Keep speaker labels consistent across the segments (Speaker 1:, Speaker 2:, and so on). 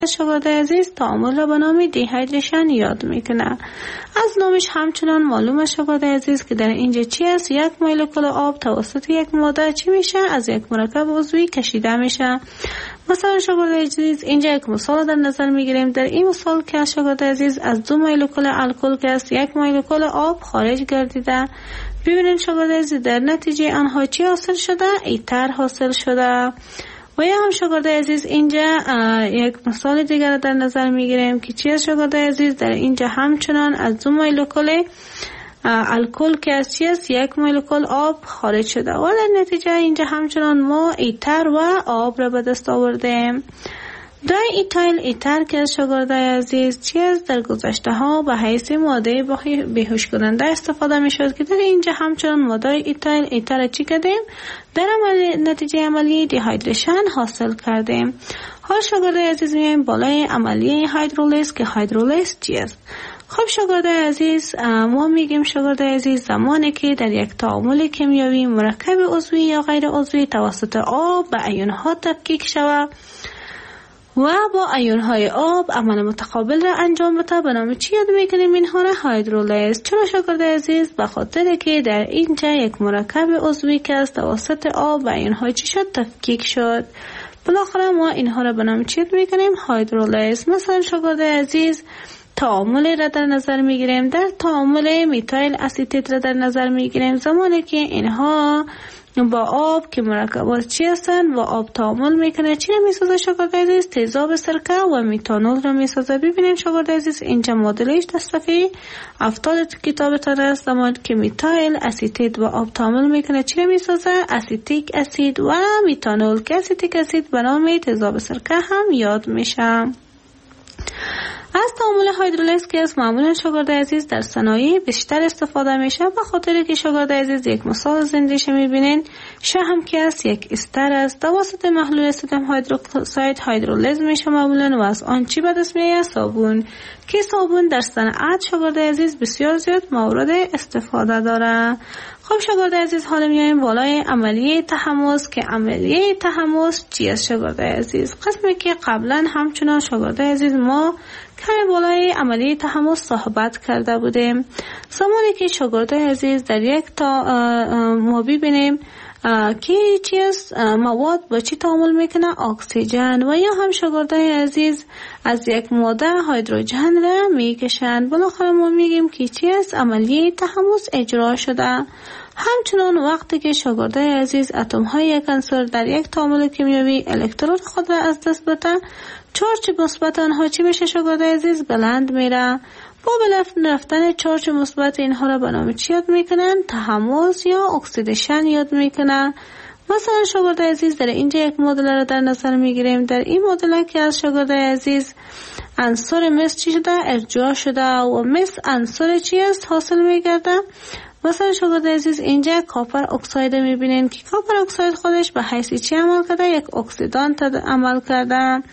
Speaker 1: شاگرد عزیز تعامل را به نام دیهایدریشن یاد میکنه. از نامش همچنان معلومه شاگرد عزیز که در اینجا چی است؟ یک مولکول آب توسط یک ماده چی میشه؟ از یک مرکب عضوی کشیده میشه. مثلا شاگرد عزیز اینجا یک مثال در نظر میگیریم. در این مثال که شاگرد عزیز از دو مولکول الکل که است یک مولکول آب خارج گردیده. ببینید شاگرد عزیز در نتیجه آنها چی حاصل شده؟ ایتر حاصل شده. و یا هم شاگرد عزیز اینجا یک مثال دیگر در نظر میگیریم که چی است شاگرد عزیز؟ در اینجا همچنان از دو مولکول الکل که از چی است یک مولکول آب خارج شده و در نتیجه اینجا همچنان ما ایتر و آب را به دست آوردیم. دای ایتایل ایتر که از شاگرد عزیز چی است؟ در گذشته ها به حیث ماده بیهوش کننده استفاده می شد که در اینجا همچنان ماده ایتایل ایتر چی کردیم؟ در نتیجه عملی دیهایدریشن حاصل کردیم. حال شاگرد عزیز میایم بالای عملیه هیدرولیز که هیدرولیز چی است؟ خب شاگرد عزیز ما میگیم شاگرد عزیز زمانی که در یک تعامل کیمیایی مرکب عضوی یا غیر عضوی توسط آب به ایونها تفکیک شود و با ایونهای آب عمل متقابل را انجام بده به نام چی یاد میکنیم؟ اینها را هیدرولیز. چرا شاگرد عزیز؟ به خاطر که در اینجا یک مرکب عضوی که از توسط آب و ایونهای چی شد؟ تفکیک شد. بالاخره ما اینها را به نام چی یاد میکنیم؟ هیدرولیز. مثلا شاگرد عزیز تعامل را در نظر میگیریم. در تعامل میتایل اسیتیت را در نظر میگیریم زمانی که اینها با آب که مرکبات چی هستن و آب تعامل میکنه چی را میسازه شاگرد عزیز؟ تیزاب سرکه و میتانول را میسازه. ببینیم شاگرد عزیز اینجا مدلش در صفحه 70 کتابتان است. زمانی که میتایل اسیتیت و آب تعامل میکنه چی را میسازه؟ اسیتیک اسید و میتانول که اسیتیک اسید به نام تیزاب سرکه هم یاد میشه. از تعامل هیدرولیز که از معمولا شاگرد عزیز در صنایع بیشتر استفاده میشه به خاطر که شاگرد عزیز یک مثال زندهش میبینین شهم که است یک استر است توسط محلول سدیم هیدروکساید هیدرولیز میشه معمولا و از آن چی به دست میاد؟ صابون که صابون در صنعت شاگرد عزیز بسیار زیاد مورد استفاده داره. خب شاگرد عزیز حالا میایم بالای عملیه تحمض که عملیه تحمض چی است شاگرد عزیز؟ قسمی که قبلا همچنان شاگرد عزیز ما کمی بالای عملیه تحمض صحبت کرده بودیم. زمانی که شاگرد عزیز در یک ما ببینیم که چی است مواد با چی تعامل میکنه؟ اکسیژن و یا هم شاگرد عزیز از یک ماده هیدروژن را میکشند. بالاخره ما میگیم که چی است عملیه تحمض اجرا شده. همچنان وقتی که شاگرد عزیز اتم های یک عنصر در یک تعامل کیمیایی الکترون خود را از دست بده چارج مثبت آنها چی میشه شاگرد عزیز؟ بلند میره. با رفتن چارج مثبت اینها را به نام چی یاد میکنن؟ تحمض یا اکسیدیشن یاد میکنن. مثلا شاگرد عزیز در اینجا یک مدل را در نظر میگیریم. در این مدل که از شاگرد عزیز عنصر مس چی شده؟ ارجاع شده و مس عنصر چی است؟ حاصل میگرده. مثلا شاگرد عزیز اینجا کاپر اکساید میبینین که کاپر اکساید خودش به حیث چی عمل کرده؟ یک اکسیدانت عمل کرده.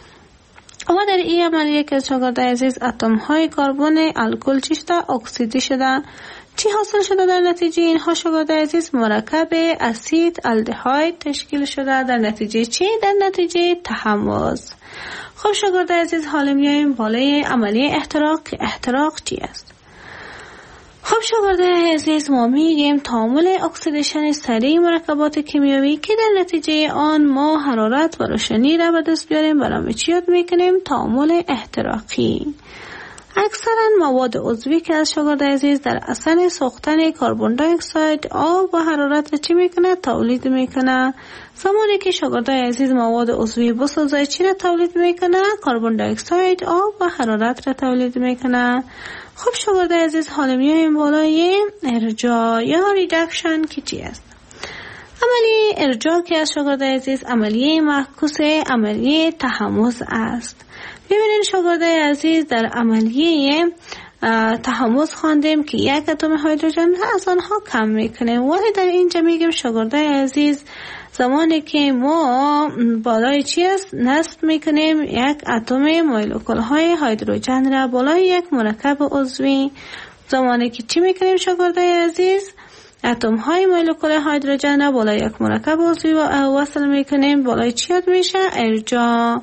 Speaker 1: و در این عملیه که شاگرد عزیز اتم های کربن الکل چی شده؟ اکسیدی شده. چی حاصل شده در نتیجه اینها شاگرد عزیز؟ مرکب اسید الدهاید تشکیل شده. در نتیجه چی؟ در نتیجه تحمض. خب شاگرد عزیز حالا میایم بالای عملیه احتراق. احتراق چی است؟ خب شاگرد عزیز ما میگیم تعامل اکسیدیشن سریع مرکبات کیمیایی که در نتیجه آن ما حرارت و روشنی را به دست بیاریم برای چی یاد میکنیم؟ تعامل احتراقی. اکثرا مواد عضوی که از شاگرد عزیز در اثر سوختن کربن دی اکساید آب و حرارت را چی میکنه؟ تولید میکنه. زمانی که شاگرد عزیز مواد عضوی بسازه چی را تولید میکنه؟ کربن دی اکساید آب و حرارت را تولید میکنه. خب شاگرد عزیز حالا میایم بالای ارجاع یا ریدکشن که چی است؟ عملیه ارجاع که از شاگرد عزیز عملیه معکوس عملیه تحمض است. ببینید شاگرد عزیز در عملیه تحمض خواندیم که یک اتم هیدروژن از آنها کم میکنیم ولی در اینجا میگیم شاگرد عزیز زمانی که ما بالای چی است نصب میکنیم یک اتم مولکول های هیدروژن را بالای یک مرکب عضوی. زمانی که چی میکنیم شاگرد عزیز اتم های مولکول هیدروژن را بالای یک مرکب عضوی وصل میکنیم بالای چی یاد میشه؟ ارجاع.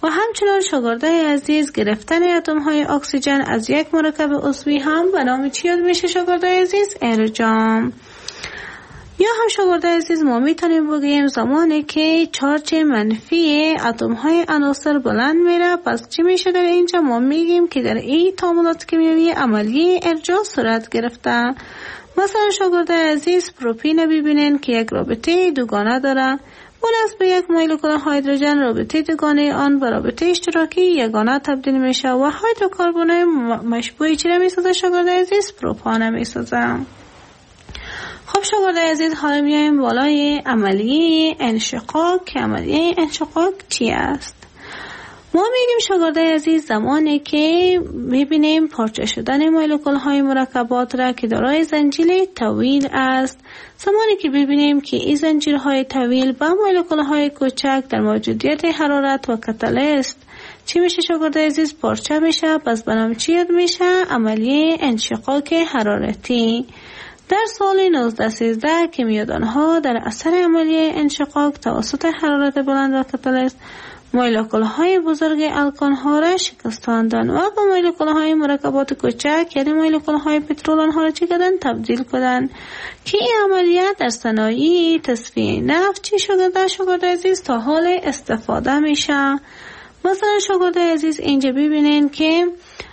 Speaker 1: و همچنان شاگردای عزیز گرفتن اتم های اکسیژن از یک مرکب عضوی هم به نام چی یاد میشه شاگردای عزیز؟ ارجام. یا هم شاگردای عزیز ما میتونیم بگیم زمانی که چارج منفی اتم های عناصر بلند میره، پس چی میشه در اینجا؟ ما میگیم که در این تعاملات کیمیایی عملیه ارجاع صورت گرفته. مثلا شاگردای عزیز پروپین ببینین که یک رابطه دوگانه داره، مناسب یک مولکول هیدروژن رابطه دوگانه آن به رابطه اشتراکی یگانه تبدیل میشه و هیدروکربن مشبوع چی را میسازه شاگردای عزیز؟ پروپان میسازه. خب شاگردای عزیز حالا میایم بالای عملیه انشقاق که عملیه انشقاق چی است؟ ما میگیم شاگردای عزیز زمانی که میبینیم پارچه شدن مولکول های مرکبات را که دارای زنجیره طویل است، زمانی که ببینیم که این زنجیرهای طویل با مولکول های کوچک در موجودیت حرارت و کاتالیست چی میشه شاگردای عزیز؟ پارچه میشه. پس به نام چی یاد میشه؟ عملیه انشقاق حرارتی. در سال 1913 کیمیادانها در اثر عملیه انشقاق توسط حرارت بلند و کاتالیست مولکول های بزرگ الکان ها را شکستاندن و با مولکول های مرکبات کوچک یعنی مولکول های پترول آنها را چی کردن؟ تبدیل کردن که این عملیات در صنایع تصفیه نفت چی شده شاگردای عزیز تا حال استفاده میشه. مثلا شاگردای عزیز اینجا ببینین که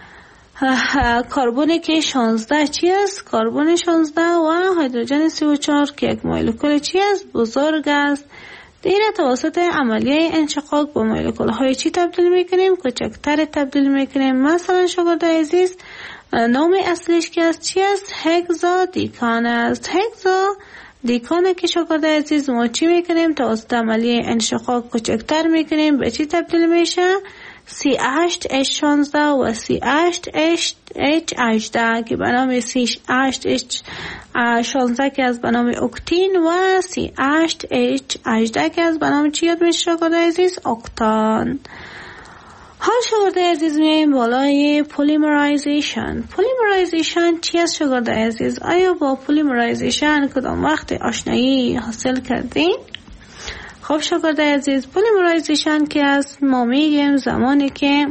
Speaker 1: کربن که 16 چی است؟ کربن 16 و هیدروژن 34 که یک مولکول چی است؟ بزرگ است. دیره توسط عملیه انشقاق با مولکول های چی تبدیل میکنیم؟ کوچکتر تبدیل میکنیم. مثلا شاگردای عزیز نام اصلیش که است چی است؟ هگزا دیکان است. هگزا دیکان که شاگردای عزیز ما چی میکنیم؟ توسط عملیه انشقاق کوچکتر میکنیم، به چی تبدیل میشه؟ C8H16 و C8H18 که به نام C8H16 که از به نام اکتین و C8H18 که از به نام چی یاد میشه شاگردای عزیز؟ اکتان. حال شاگردای عزیز میایم بالای پلیمرایزیشن. پلیمرایزیشن چی است شاگردای عزیز؟ آیا با پلیمرایزیشن کدام وقت آشنایی حاصل کردین؟ خب شاگردای عزیز پلیمرایزیشن که است ما میگیم زمانی که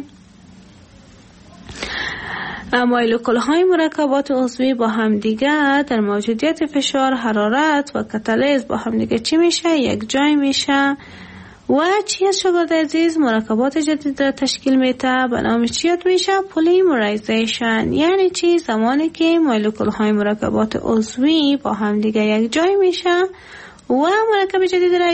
Speaker 1: مولکول های مرکبات عضوی با همدیگه در موجودیت فشار، حرارت و کاتالیز با همدیگه چی میشه؟ یک جای میشه و چی است شاگردای عزیز؟ مرکبات جدید را تشکیل میده، به نام چی یاد میشه؟ پلیمرایزیشن. یعنی چی؟ زمانی که مولکول های مرکبات عضوی با همدیگه یک جای میشه و مرکب جدید را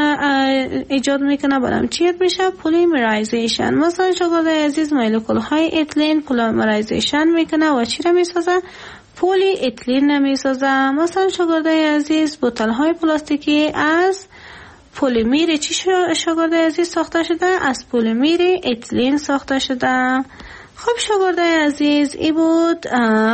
Speaker 1: ایجاد میکنه، برام چی یاد میشه؟ پلیمرایزیشن. مثلا شاگردای عزیز مولکول های اتلین پلیمرایزیشن میکنه و چی را میسازه؟ پلی اتلین میسازه. مثلا شاگردای عزیز بوتل های پلاستیکی از پلیمر چی شاگردای عزیز ساخته شده؟ از پلیمر اتلین ساخته شده. خب شاگردای عزیز ای بود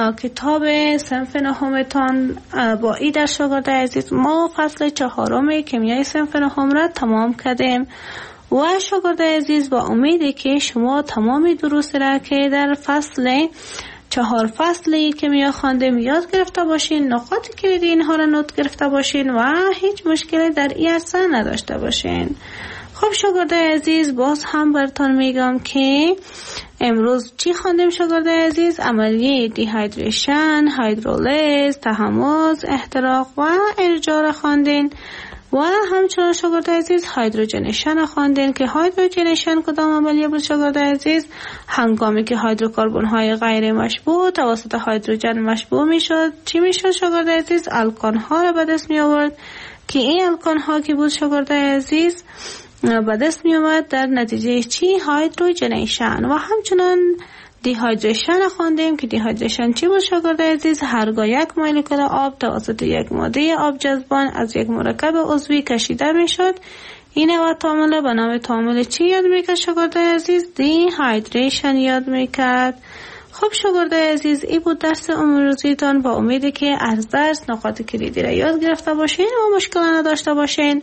Speaker 1: کتاب صنف نهمتان. با ای در شاگردای عزیز ما فصل 4 کیمیای صنف نهم را تمام کردیم و شاگردای عزیز با امیدی که شما تمام دروس را که در فصل 4 فصلی کیمیا خواندیم یاد گرفته باشین، نقاط کلیدی اینها را نوت گرفته باشین و هیچ مشکلی در این عرصه نداشته باشین. خب شاگردای عزیز باز هم براتون میگم که امروز چی خواندیم شاگردای عزیز؟ عملیه دیهایدریشن، هیدرولیز، تحمض، احتراق و ارجاع را خواندین و همچنان شاگردای عزیز هیدروژنیشن خواندین که هیدروژنیشن کدام عملیه بود شاگردای عزیز؟ هنگامی که هیدروکربن های غیر مشبوع توسط هیدروژن مشبوع میشد چی میشد شاگردای عزیز؟ الکان ها را به دست می آورد که این الکان ها که بود شاگردای عزیز به دست می آمد در نتیجه چی؟ هیدروژنیشن. و همچنان دیهایدریشن خواندیم که دیهایدریشن چی بود شاگردای عزیز؟ هرگاه یک مولکول آب توسط یک ماده آب جذبان از یک مرکب عضوی کشیده می شد، این نوع تعامل به نام تعامل چی یاد میکرد شاگردای عزیز؟ دیهایدریشن یاد میکرد. خب شاگردای عزیز این بود درس امروزیتان، با امیدی که از درس نقاط کلیدی را یاد گرفته باشین و مشکل نداشته باشین.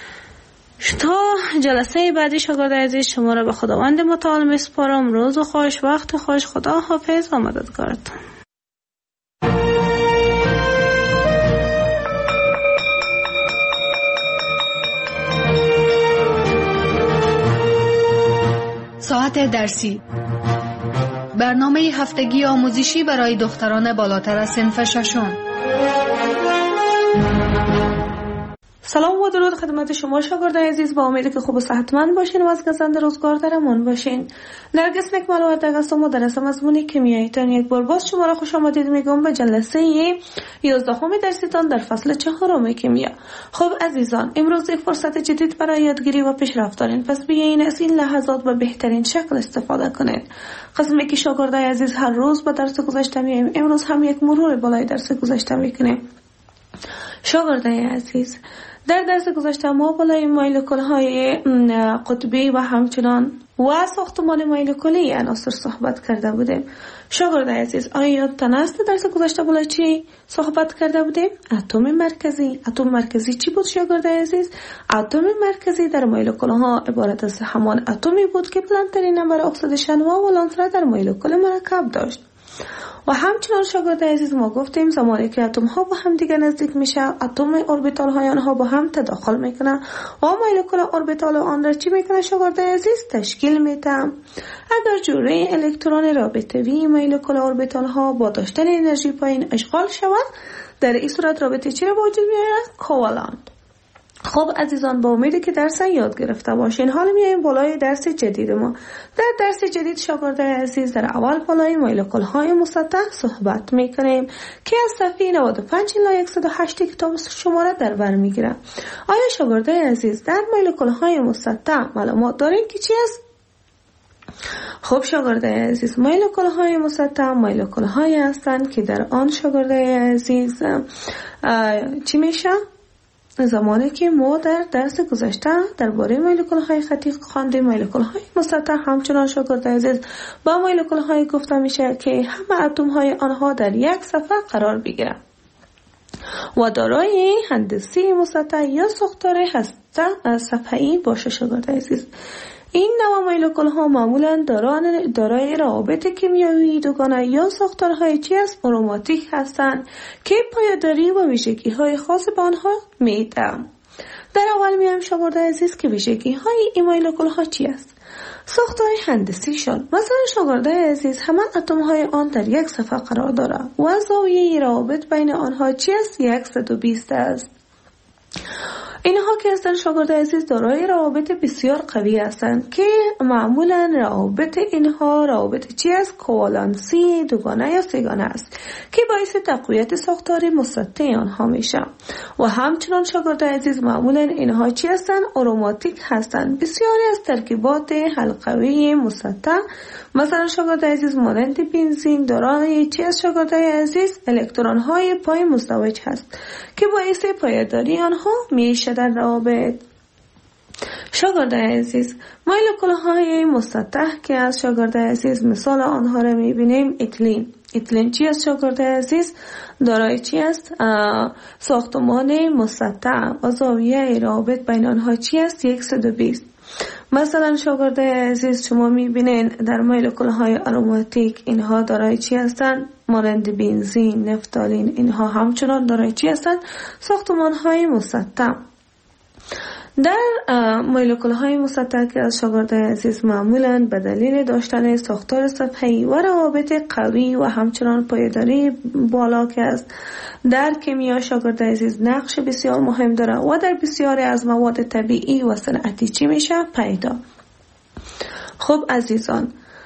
Speaker 1: تا جلسه بعدی شاگردای عزیز شما را به خداوند متعال میسپارم. روز خوش، وقت خوش، خدا حافظ و مددگارتان.
Speaker 2: ساعت درسی، برنامه هفتگی آموزشی برای دختران بالاتر از صنف ششم.
Speaker 1: سلام و درود خدمت شما شاگردان عزیز، با امیدی که خوب و صحتمند باشین و از گزند روزگار در امان باشین. نرگس نکمل و دغست مدرس مضمون کیمیایی تان یک بار باز شما را خوش آمدید میگم به جلسه 11 درسیتان در فصل 4 کیمیا. خب عزیزان، امروز یک فرصت جدید برای یادگیری و پیشرفت دارین، پس بیاین از این لحظات به بهترین شکل استفاده کنید. قسمی که شاگردای عزیز هر روز به درس گذشته میایم، امروز هم یک مرور بالای درس گذشته میکنیم. شاگردای عزیز، در درس گذشته ما بالای مولکول‌های قطبی و همچنان و ساختمان مولکولی عناصر صحبت کرده بودیم. شاگردای عزیز، آیا یادتان است درس گذشته بالای چی صحبت کرده بودیم؟ اتم مرکزی. اتم مرکزی چی بود شاگردای عزیز؟ اتم مرکزی در مولکول‌ها عبارت از همان اتمی بود که بلندترین نمبر اکسیدیشن و ولانس را در مولکول مرکب داشت. و همچنان شاگرد عزیز ما گفتیم زمانی که اتم ها با هم دیگه نزدیک میشه، اتم اوربیتال های آنها با هم تداخل میکنه و مولکول اوربیتال آن را چی میکنه شاگرد عزیز؟ تشکیل میده. اگر جوره الکترون رابطه‌ای مولکول اوربیتال ها با داشتن انرژی پایین اشغال شود، در این صورت رابطه چی را به وجود میاره؟ کوالنت. خب عزیزان، با امیدی که درس یاد گرفته باشین، حالا میایم بالای درس جدید ما. در درس جدید شاگردای عزیز در اول بالای مولکول های مسطح صحبت میکنیم که از صفحه 95 الی 108 کتاب شما را در بر میگیره. آیا شاگردای عزیز در مولکول های مسطح معلومات دارین که چی است؟ خب شاگردای عزیز، مولکول های مسطح مولکول های هستند که در آن شاگردای عزیز چی میشه؟ زمانی که ما در درس گذشته درباره مولکول های خطی خواندیم، مولکول های مسطح همچنان شاگردای عزیز با مولکول های گفته میشه که همه اتم های آنها در یک صفحه قرار بگیرند و دارای هندسی مسطح یا ساختار هسته صفحه‌ای باشه. شاگردای عزیز، این نوع مولکول ها معمولا دارای روابط کیمیایی دوگانه یا ساختارهای چی است؟ آروماتیک هستند که پایداری و ویژگی های خاص به آنها میده. در اول میایم شاگردای عزیز که ویژگی های این مولکول ها چی است؟ ساختار هندسی شان. مثلا شاگردای عزیز، همان اتم های آن در یک صفحه قرار داره و زاویه روابط بین آنها چی است؟ 120 است. اینها که هستند شاگردای عزیز دارای روابط بسیار قوی هستند که معمولا روابط اینها روابط چی است؟ کوالنسی دوگانه یا سه‌گانه است که باعث تقویت ساختار مسطح آنها میشه. و همچنان شاگردای عزیز معمولا اینها چی هستند؟ آروماتیک هستند. بسیاری از ترکیبات حلقوی مسطح مثلا شاگردای عزیز مانند بنزین دارای چی است شاگردای عزیز؟ الکترون های پای مزدوج هست که باعث پایداری آنها میشه در روابط. شاگردای عزیز، مولکول های مسطح که از شاگردای عزیز مثال آنها را میبینیم، اتیلن چی است شاگردای عزیز؟ دارای چی است؟ ساختمان مسطح و زاویه روابط بین آنها چی است؟ 120. مثلا شاگردای عزیز شما میبینین در مولکول های آروماتیک اینها دارای چی هستند؟ مانند بنزین، نفتالین، اینها همچنان دارای چی هستند؟ ساختمان های مسطح. در مولکول های مسطح که از شاگردای عزیز معمولا به دلیل داشتن ساختار صفحه‌ای و روابط قوی و همچنان پایداری بالا که است در کیمیا شاگردای عزیز نقش بسیار مهم داره و در بسیاری از مواد طبیعی و صنعتی چی میشه؟ پیدا. خب عزیزان،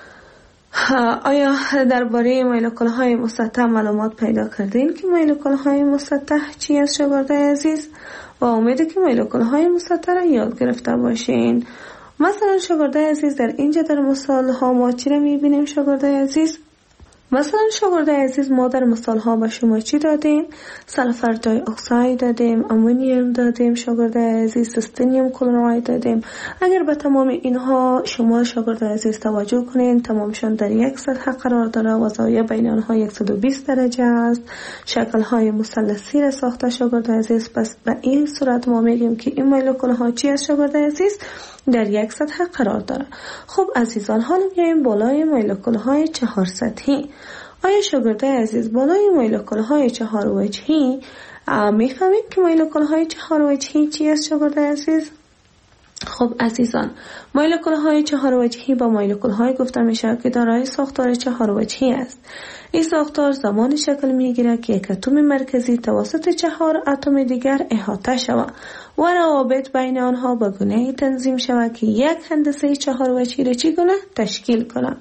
Speaker 1: آیا درباره مولکول های مسطح معلومات پیدا کردین که مولکول های مسطح چی است شاگردای عزیز؟ و امیده که مولکول های مسطح را یاد گرفته باشین. مثلا شاگردای عزیز در اینجا در مثال ها ما چی را میبینیم شاگردای عزیز؟ مثلا شاگردای عزیز ما در مثال ها به شما چی دادیم؟ سلفر دای اکساید دادیم، امونیوم دادیم شاگردای عزیز، سستنیوم کلراید دادیم. اگر به تمام اینها شما شاگردای عزیز توجه کنین، تمامشان در یک سطح قرار داره و زاویه بین آنها 120 درجه است. شکل های مثلثی را ساخته شاگردای عزیز. پس به این صورت ما میگیم که این مولکول ها چی است شاگردای عزیز؟ در یک سطح قرار داره. خب عزیزان، حالا میایم بالای مولکول های 4 سطحی. آیا شاگردای عزیز بالای مولکول های 4 وجهی میفهمید که مولکول های 4 وجهی چی است شاگردای عزیز؟ خب عزیزان، مولکول‌های 4 وجهی با مولکول‌های گفته میشه که دارای ساختار 4 وجهی است. این ساختار زمان شکل میگیره که یک اتم مرکزی توسط 4 اتم دیگر احاطه شود و روابط بین آنها به گونه تنظیم شود که یک هندسه 4 وجهی را چگونه تشکیل کنند.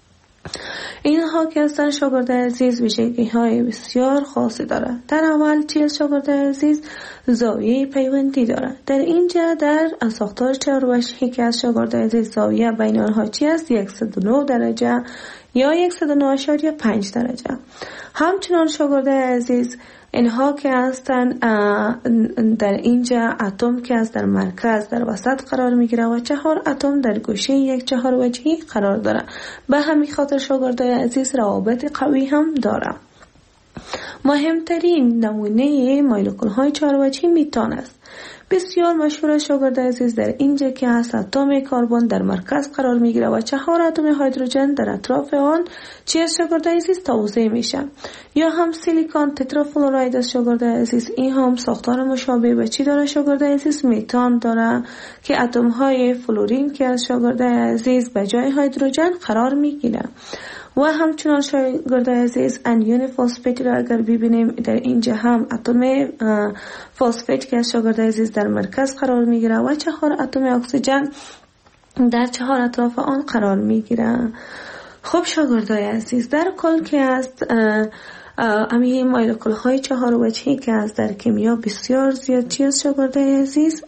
Speaker 1: اینها که هستند شاگرد عزیز ویژگی‌های بسیار خاصی دارد. در اول چیز شاگرد عزیز زاویه پیوندی دارد. در اینجا در ساختار 4 وجهی که از شاگرد عزیز زاویه بین آنها چی است؟ 109 درجه یا 109.5 درجه. همچنان شاگرد عزیز اینها که هستند در اینجا اتم که از در مرکز در وسط قرار میگیره و 4 اتم در گوشه یک 4 وجهی قرار داره. به همین خاطر شاگرد عزیز روابط قوی هم داره. مهمترین نمونه مولکول‌های 4 وجهی میتان است. بسیار مشهور شاگرد عزیز در اینجا که هست اتم کربن در مرکز قرار میگیره و 4 اتم هیدروژن در اطراف آن چی شاگرد عزیز توزیع میشه. یا هم سیلیکون تترافلوراید است شاگرد عزیز. این هم ساختار مشابه به چی داره شاگرد عزیز؟ میتان داره که اتم های فلورین که از شاگرد عزیز به جای هیدروژن قرار میگیره. و همچنان شاگرد عزیز انیون فسفت را اگر ببینیم در اینجا هم اتم فسفت که شاگرد عزیز در مرکز قرار میگیره و 4 اتم اکسیژن در 4 اطراف آن قرار میگیره. خب شاگردای عزیز، در کل که است امی مولکول‌های 4 وجهی که از در کیمیا بسیار زیاد چیز شاگرد عزیز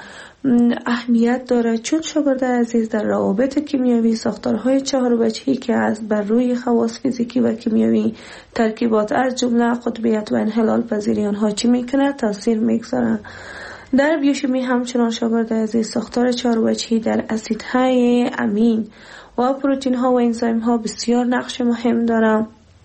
Speaker 1: اهمیت داره، چون شاگرد عزیز در روابط کیمیایی ساختارهای 4 وجهی که از بر روی خواص فیزیکی و کیمیایی ترکیبات از جمله قطبیت و انحلال پذیری آنها چی میکنه؟ تاثیر میگذاره. در بیوشیمی همچنان شاگرد عزیز ساختار 4 وجهی در اسیدهای امین و پروتین ها و انزیم ها بسیار نقش مهم داره.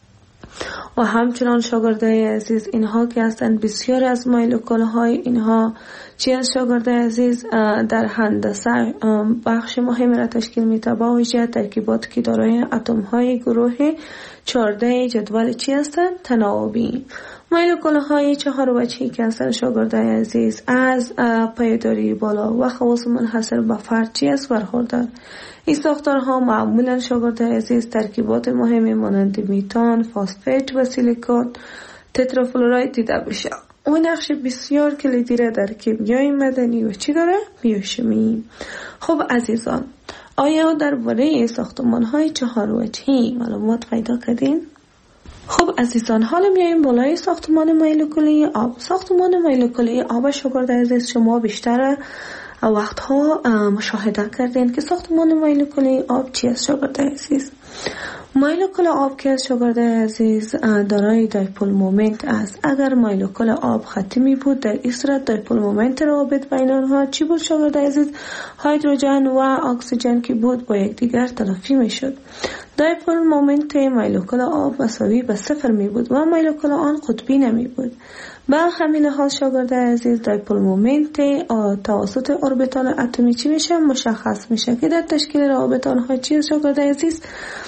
Speaker 1: و همچنان شاگردای عزیز اینها که هستند بسیار از مولکول های اینها چی از شاگرد عزیز در هندسه بخش مهم را تشکیل میده، با وجه ترکیبات که دارای اتم های گروه 14 جدول چی هستند؟ تناوبی. مولکول های 4 وجهی که هستند شاگردای عزیز از پایداری بالا و خواص منحصر به فرد چی است؟ برخوردار. این ساختارها معمولا شاگرد عزیز ترکیبات مهمی مانند میتان، فسفت و سیلیکون تترافلوراید دیده میشه. اون نقش بسیار کلیدی را در کیمیای مدنی و چی داره؟ بیوشیمی. خب عزیزان، آیا درباره ساختمان‌های 4 وجهی معلومات پیدا کردین؟ خب عزیزان، حالا میایم بالای ساختمان مولکولی آب. ساختمان مولکولی آب شاگرد عزیز شما بیشتر وقتها مشاهده کردین که ساختمان مولکولی آب چی است شاگرد عزیز؟ مولکول آب که از شاگرد عزیز دارای دایپول مومنت است. اگر مولکول آب خطی می بود، در این صورت دایپول مومنت روابط بین آنها چی بود شاگرد عزیز؟ هیدروژن و اکسیژن که بود با یکدیگر تلافی می شد. دایپول مومنت مولکول آب مساوی به 0 می بود و مولکول آن قطبی نمی بود. به همین حال شاگرد عزیز دایپول مومنت توسط اوربیتال اتمی چی میشه؟ مشخص میشه که در تشکیل روابط آنها چی شاگرد عزیز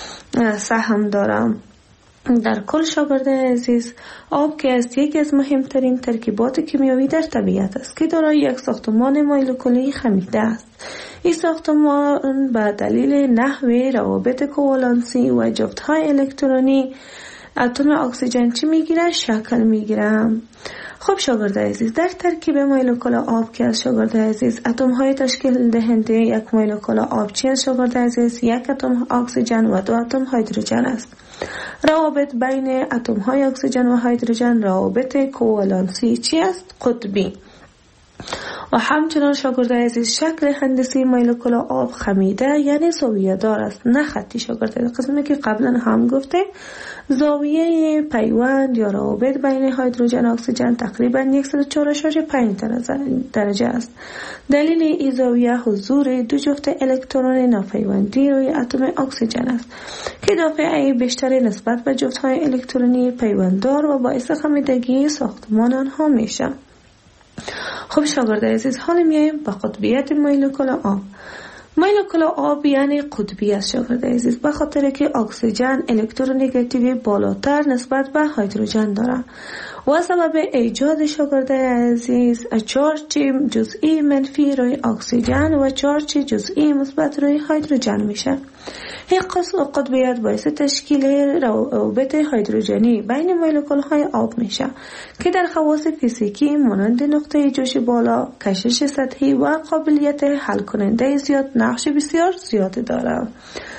Speaker 1: سهم دارم. در کل شاگرد عزیز آب که است یکی از مهمترین ترکیبات کیمیایی در طبیعت است که دارای یک ساختمان مولکولی خمیده است. این ساختمان به دلیل نحوه روابط کوالنسی و جفت‌های الکترونی اتم اکسیژن چی میگیره؟ شکل میگیره. خب شاگرد عزیز، در ترکیب مولکول آب که از شاگرد عزیز اتم های تشکیل دهنده یک مولکول آب چی از شاگرد عزیز؟ یک اتم اکسیژن و 2 اتم هیدروژن است. روابط بین اتم های اکسیژن و هیدروژن روابط کوالنسی چی است؟ قطبی. و همچنان شاگرد عزیز شکل هندسی مولکول آب خمیده یعنی زاویه دار است، نه خطی. شاگرد عزیز قسمی که قبلا هم گفته زاویه پیوند یا روابط بین هیدروژن و اکسیژن تقریبا 104.5 درجه است. دلیل این زاویه حضور 2 جفت الکترون ناپیوندی روی اتم اکسیژن است که دافعه بیشتری نسبت به جفت‌های الکترونی پیونددار و باعث خمیدگی ساختمان آنها میشه. خب شاگرد عزیز، حالا میایم به قطبیت مولکول آب. مولکول آب یعنی قطبی است شاگرد عزیز، به خاطر که اکسیژن الکترونگاتیوی بالاتر نسبت به هیدروژن دارد و سبب ایجاد شاگرد عزیز چارج جزئی منفی روی اکسیژن و چارج جزئی مثبت روی هیدروژن میشه. این قطبیت باعث تشکیل روابط هیدروژنی بین مولکول های آب میشه که در خواص فیزیکی مانند نقطه جوش بالا، کشش سطحی و قابلیت حل کننده زیاد نقش بسیار زیادی داره.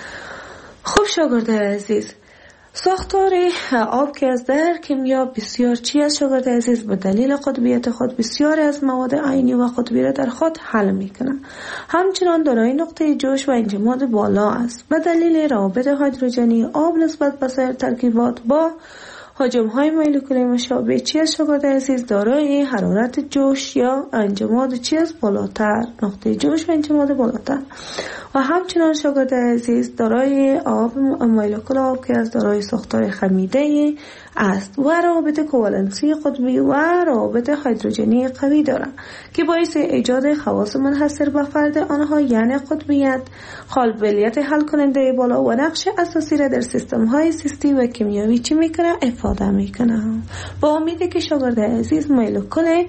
Speaker 1: خب شاگرد عزیز، ساختار آب که از در کیمیا بسیار چی است شاگرد عزیز؟ به دلیل قطبیت خود بسیاری از مواد عینی و قطبی را در خود حل میکنه. همچنان دارای نقطه جوش و انجماد بالا است. به دلیل روابط هیدروژنی آب نسبت به سایر ترکیبات با حجم‌های مولکولی مشابه چی است شاگرد عزیز؟ دارای حرارت جوش یا انجماد چی است؟ بالاتر، نقطه جوش و انجماد بالاتر. و همچنان شاگرد عزیز دارای آب مولکول آب که از دارای ساختار خمیده است و روابط کوالنسی قطبی و روابط هیدروژنی قوی دارند که باعث ایجاد خواص منحصر به فرد آنها یعنی قطبیت، قابلیت حل کننده بالا و نقش اساسی را در سیستم های زیستی و کیمیایی چی میکنه؟ افاده میکنه. با امیده که شاگرد عزیز مولکول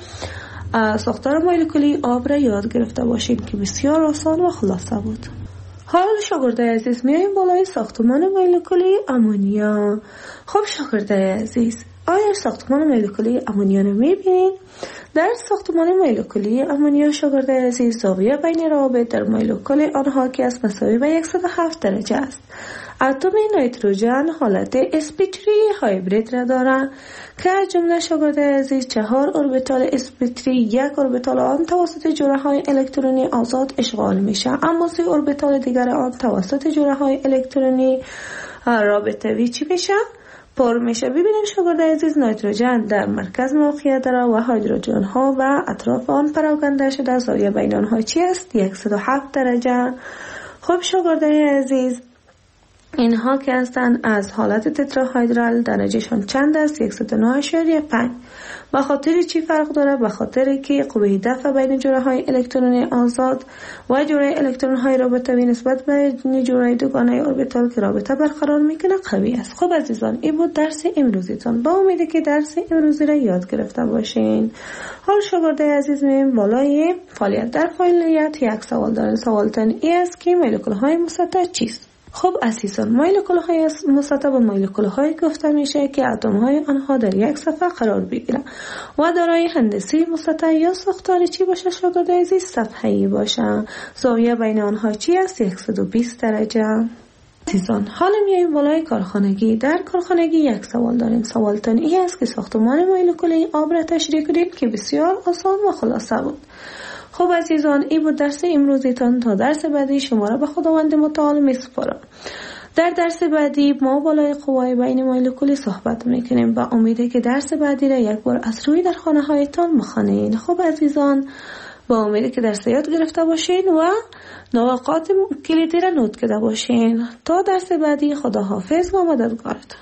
Speaker 1: ساختار مولکولی آب را یاد گرفته باشید که بسیار آسان و خلاصه بود. حالا شاگرد عزیز میایم بالای ساختمان مولکولی امونیا. خب شاگرد عزیز، آیا ساختمان مولکولی امونیا رو میبینید؟ در ساختمان مولکولی امونیا شاگرد عزیز زاویه بین روابط در مولکول آنها که از مساوی به 107 درجه است. اتم نیتروژن حالت sp3 هایبرید را دارد که از جمله شاگرد عزیز 4 اوربیتال sp3 یک اوربیتال آن توسط جوره های الکترونی آزاد اشغال میشه، اما 3 اوربیتال دیگر آن توسط جوره های الکترونی رابطه‌ای چی میشه؟ پر میشه. ببینیم شاگرد عزیز نیتروژن در مرکز موقعیت داره و هیدروژن ها و اطراف آن پراکنده شده. زاویه بین آنها چی است؟ 107 درجه. خب شاگرد عزیز، اینها که هستند از حالت تتراهیدرال درجهشون چند است؟ 109.5. به خاطر چی فرق داره؟ به خاطر که قوه دفع بین جوره های الکترونی آزاد و جوره الکترون های رابطه‌ای نسبت به جوره دوگانه اوربیتال که رابطه برقرار میکنه قوی است. خب عزیزان، این بود درس امروزیتون. با امیده که درس امروزی را یاد گرفته باشین. حال شاگرد عزیز میایم بالای فعالیت. در فعالیت یک سوال دارن. سوالتون این است که مولکول های مسطح چیست؟ خب عزیزان، مولکول های مسطح به مولکول های گفته میشه که اتم های آنها در یک صفحه قرار بگیرن و دارای هندسی مسطح یا ساختار چی باشه شاگرد عزیز؟ صفحه‌ای باشه. زاویه بین آنها چی است؟ 120 درجه. عزیزان، حالا میایم بالای کارخانگی. در کارخانگی یک سوال داریم. سوالتون این است که ساختمان مولکولی آب را تشریح کنید که بسیار آسان و خلاصه بود. خب عزیزان، این بود درس امروزیتان. تا درس بعدی شما را به خداوند متعال میسپارم. در درس بعدی ما بالای قوای بین مولکولی صحبت میکنیم. با امیده که درس بعدی را یک بار از روی در خانه هایتان بخوانید. خب عزیزان، با امیده که درس یاد گرفته باشین و نقاط کلیدی را نوت کرده باشین. تا درس بعدی، خدا حافظ و مددگارتان.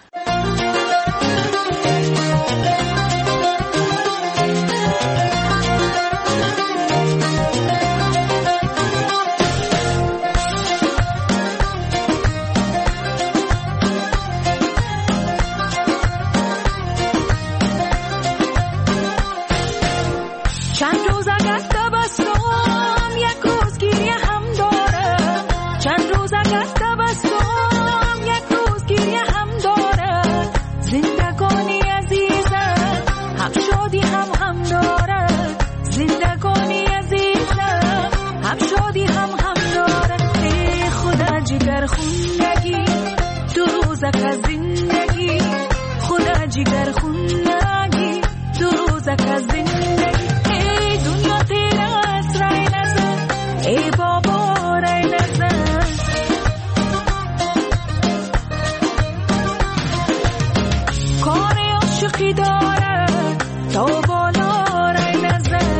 Speaker 3: जिगर खुन्नगी दो रोज़ा का जिंदगी ए दुनिया तेरा आसराए नजर ए बाबा राय नजर कौन आशिकी दारा तो बोलो राय नजर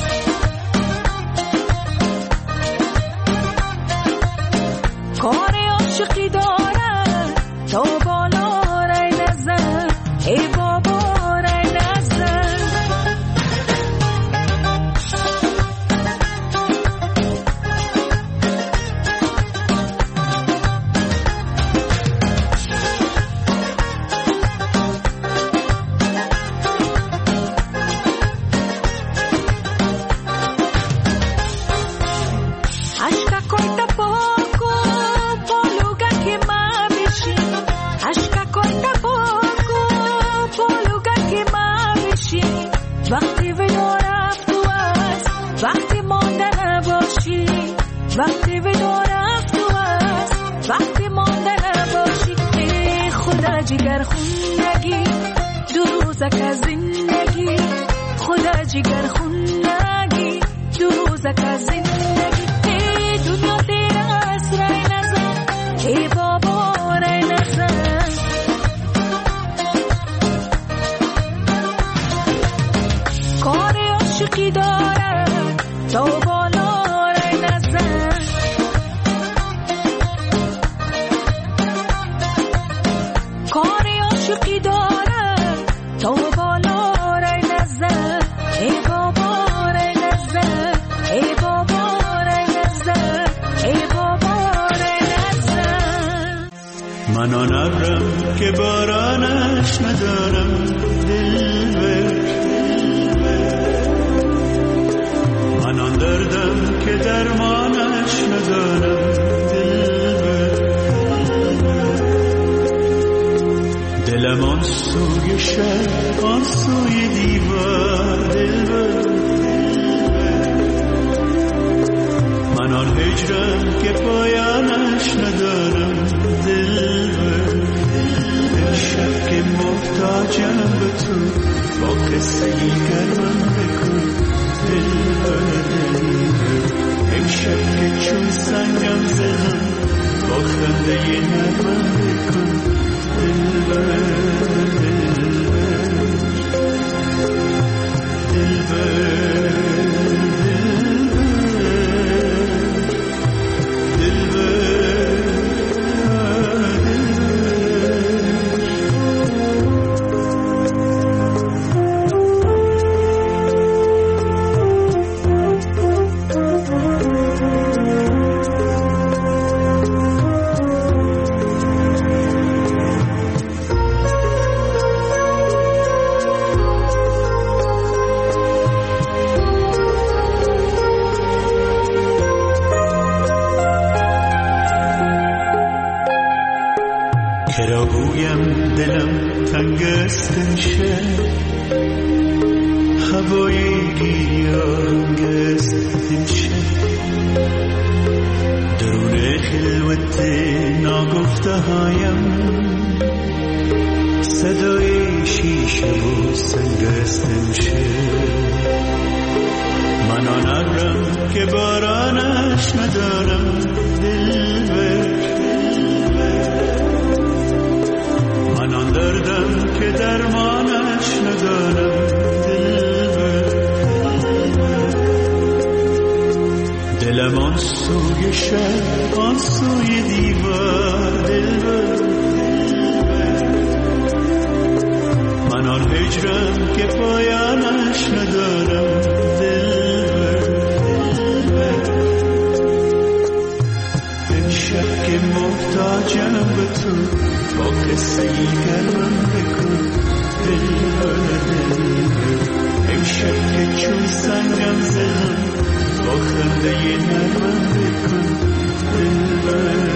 Speaker 3: कौन आशिकी दारा तो बोलो ای بابا رای نزن مانده نباشی. ای خدا جگر خونگی دو روزک از زندگی، خدا جگر خونگی دو روزک از زندگی. ای دنیا تیر است رای نزن، ای بابا رای نزن. کار عاشقی دارد تا بالا رای نزن. کار عاشقی دارد تا بالا رای نزن. ای بابا رای نزن، ای بابا رای نزن، ای بابا رای نزن.
Speaker 4: من آن ابرم که بارانش ندارم دلبر، من آن دردم که درمانش ندارم دلبر. دلم آن سوی شهر آن سوی دیوار دلبر، من آن هجرم که پایانش ندارم دلبر. شب که محتاجم به تو با قصه ای گرمم بکن دلبر. امشب که چون سنگم زدم با خنده ی نرمم بکن دلبر. کرا گویم دلم تنگ است امشب، هوای گیرانگ است امشب. درون خلوت ناگفته هایم صدای شیشه و سنگ است امشب. من آن ابرم که بارانش ندارم دلبر، من آن دردم که درمانش ندارم دلبر. دلم آن سوی شهر آن سوی دیوار دلبر، من آن هجرم که پایانش ندارم دلبر. امشب که محتاجم به تو با قصه ای گرمم بکن دلبر. امشب که چون سنگم زدم با خنده ی نرمم بکن دلبر.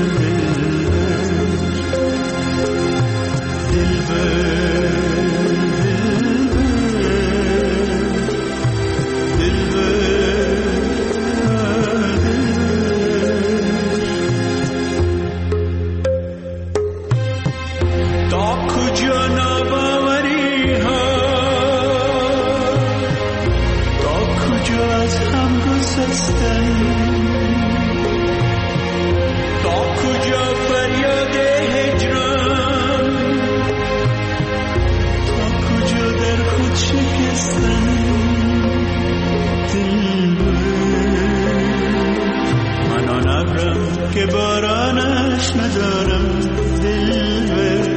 Speaker 4: که بارانش ندارم دلبر،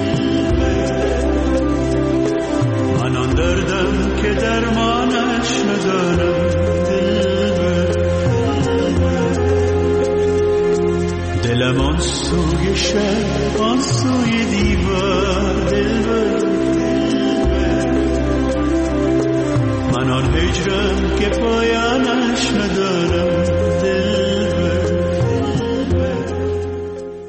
Speaker 4: من آن دردم که درمانش ندارم دلبر. دلم آن سوی شهر آن سوی دیوار دلبر، من آن هجرم که پایانش ندارم